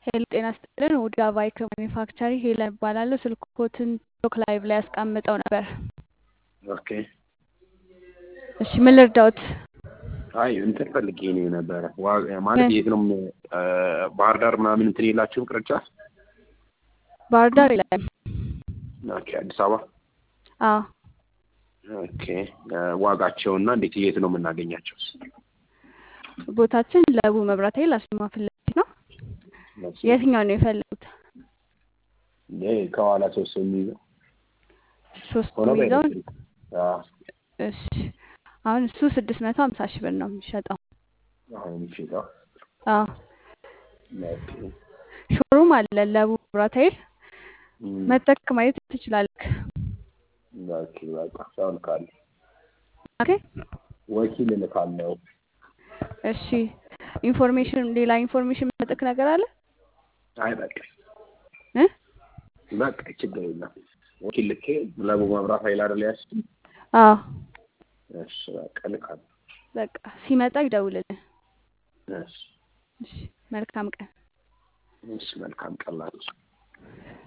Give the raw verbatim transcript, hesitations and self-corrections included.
ሄሎ ጤና ይስጥልን። ውድ አቫይክ ማኒፋክቸሪንግ ሄለን እባላለሁ። ስልክዎትን ቶክ ላይቭ ላይ አስቀምጠው ነበር። ኦኬ እሺ ምን ልርዳዎት? አይ እንትን ፈልጌ ነው የነበረ ዋ- ማለት የት ነው ም- እ፣ ባህር ዳር ምናምን እንትን የላችሁም ቅርንጫፍ? ባህር ዳር የለም። ኦኬ አዲስ አበባ። አዎ ኦኬ እ፣ ዋጋቸውና እንዴት የት ነው የምናገኛቸው? ቦታችን ለቡ መብራት ኃይል አስማ ፊት ለፊት ነው። መቼ? የትኛው ነው የፈለጉት? ይሄ ከኋላ ሶስት ሰው የሚይዘው ሶስት ሆኖ የሚይዘውን? በኤሌክትሪክ። አዎ እሺ አሁን እሱ ስድስት መቶ ሀምሳ ሺህ ብር ነው የሚሸጠው። አሁን የሚሸጠው። አዎ ኦኬ ሾሩም አለ ለቡ መብራት ኃይል እም፣ መጠቅ ማየት ትችላለህ። ኦኬ በቃ ሰው ልካለሁ፣ ኦኬ ወኪል እልካለሁ። እሺ ኢንፎርሜሽን ሌላ ኢንፎርሜሽን መጠቅ ነገር አለ አይ በቃ እ በቃ ችግር የለም። ወኪል ልኬ ለቡ መብራት ኃይል አይደል ያስችል? አዎ እሺ በቃ እልካለሁ። በቃ ሲመጣ ይደውልልን። እሺ እሺ መልካም ቀን። እሺ መልካም ቀን ላችሁ።